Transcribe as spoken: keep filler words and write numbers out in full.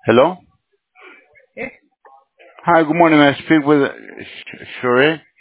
Hello? Yes, Hi, good morning. I speak with Sh- Shure.